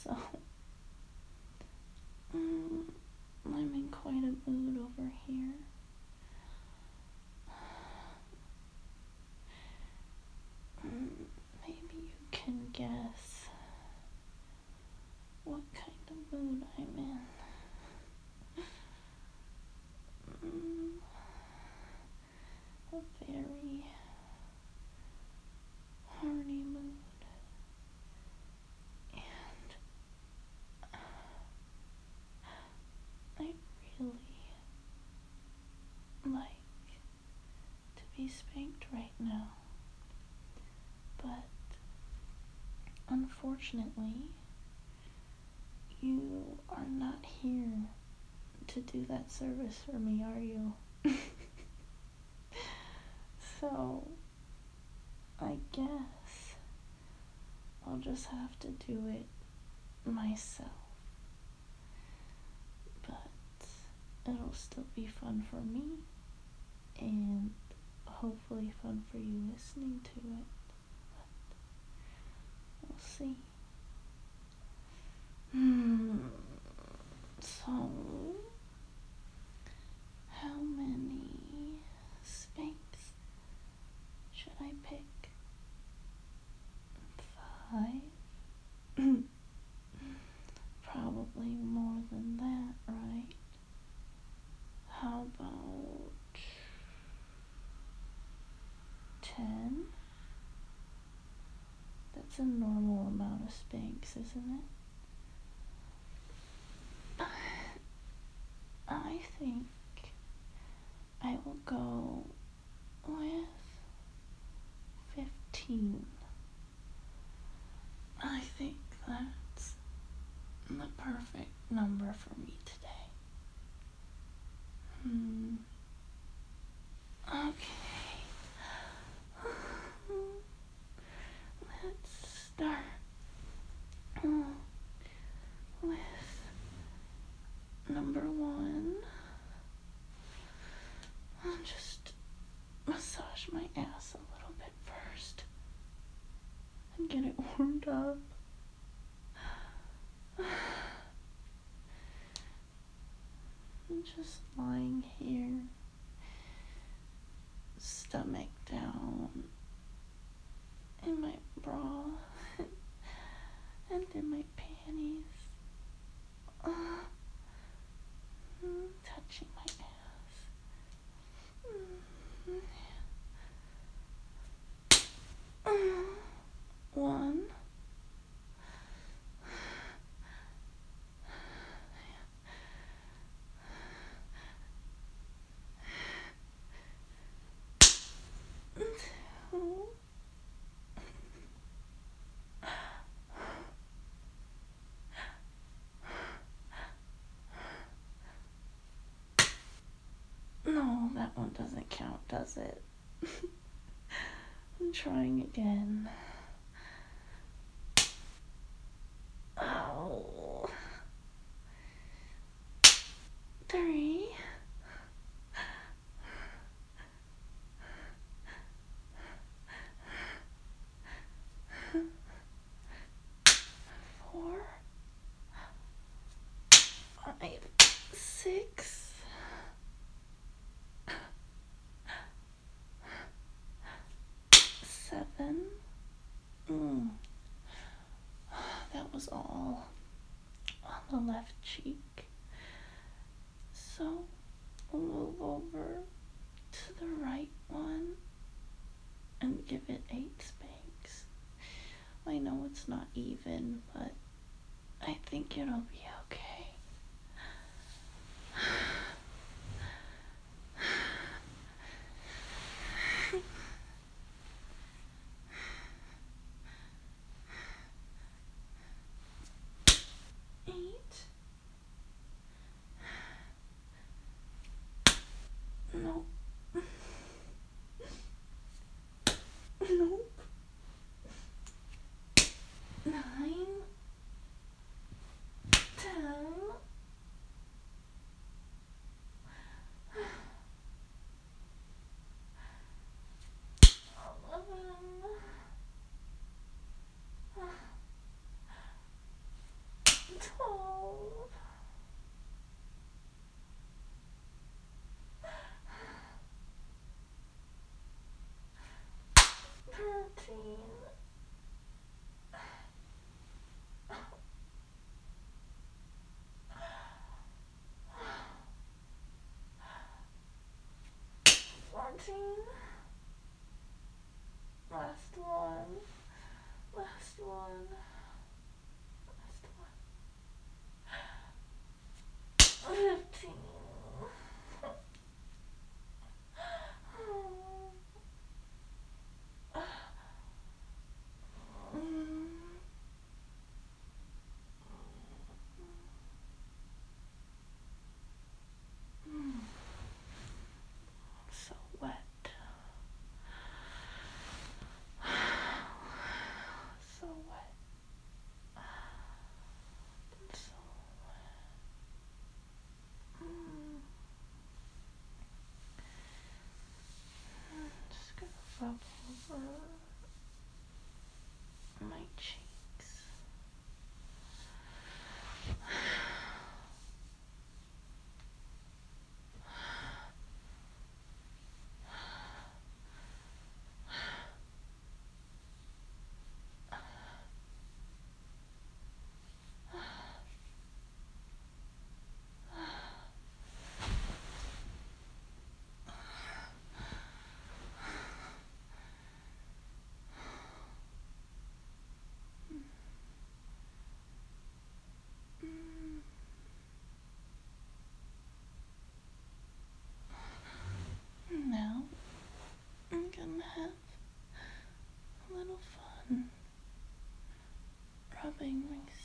So, I'm in quite a mood over here. Maybe you can guess what kind of mood I'm in. A very horny mood. And I really like to be spanked right now. But unfortunately, you are not here to do that service for me, are you? So, I guess I'll just have to do it myself. But it'll still be fun for me, and hopefully fun for you listening to it. But we'll see. So, how many spanks should I pick? 5? Probably more than that, right? How about 10? That's a normal amount of spanks, isn't it? I think I will go with 15. I think that's the perfect number for me today. Okay. Let's start with number 1. I'll just massage my ass a little bit first and get it warmed up. I'm just lying here, stomach down, in my bra and in my panties, touching my ass. 1. No, that one doesn't count, does it? I'm trying again. Oh. 3. 4. 5. 6. 7. That was all on the left cheek. So we'll move over to the right one and give it 8 spanks. I know it's not even, but I think it'll be okay. Nope. Nope. 9, 10, rubbing my